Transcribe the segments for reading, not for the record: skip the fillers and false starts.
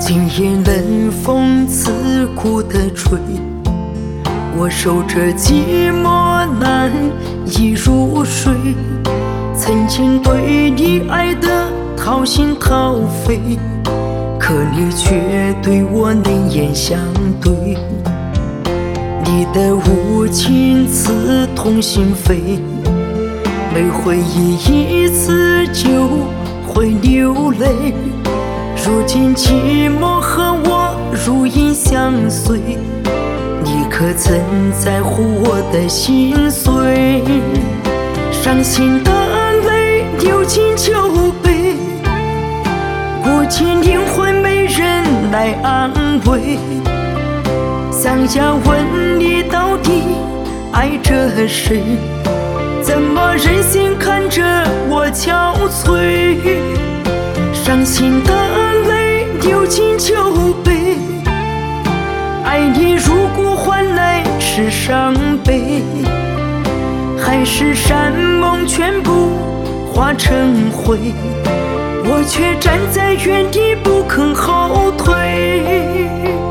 今夜冷风刺骨地吹，我守着寂寞难以入睡。曾经对你爱得掏心掏肺，可你却对我冷眼相对。你的无情刺痛心扉，每回忆一次就会流泪。如今寂寞和我如影相随，你可曾在乎我的心碎？伤心的泪流进酒杯，孤寂灵魂没人来安慰。想要问你到底爱着谁？怎么忍心看着我憔悴？伤心的泪流进酒杯，爱你如果换来是伤悲，海誓山盟全部化成灰，我却站在原地不肯后退。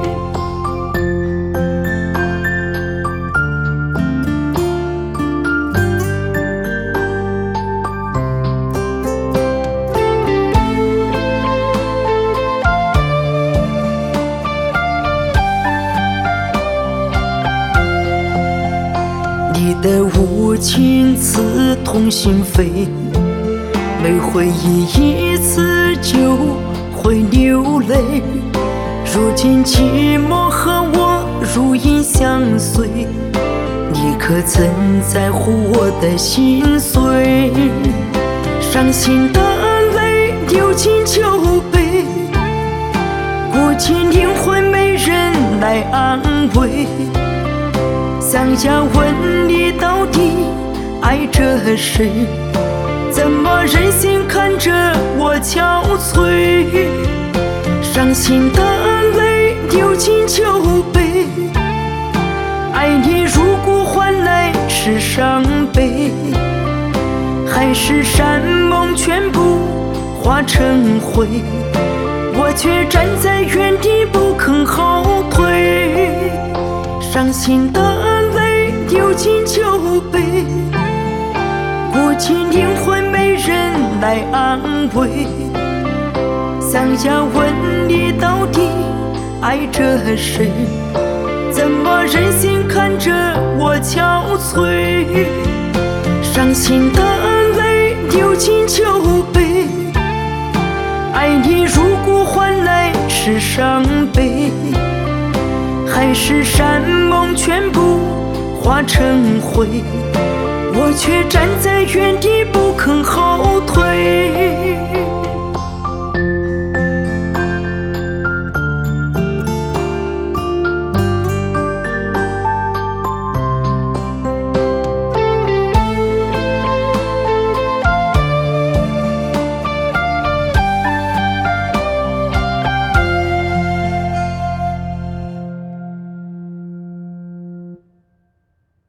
你的无情刺痛心扉，每回忆一次就会流泪。如今寂寞和我如影相随，你可曾在乎我的心碎？伤心的泪流进酒杯，孤寂灵魂没人来安慰。想要问你到底爱着谁？怎么忍心看着我憔悴？伤心的泪流进酒杯，爱你如果换来是伤悲，海誓山盟全部化成灰，我却站在原地不肯后退。伤心的泪流进酒杯，孤寂灵魂没人来安慰。想要问你到底爱着谁？怎么忍心看着我憔悴？伤心的泪流进酒杯，爱你如果换来是伤悲，海誓山盟全部化成灰，我却站在原地不肯后退。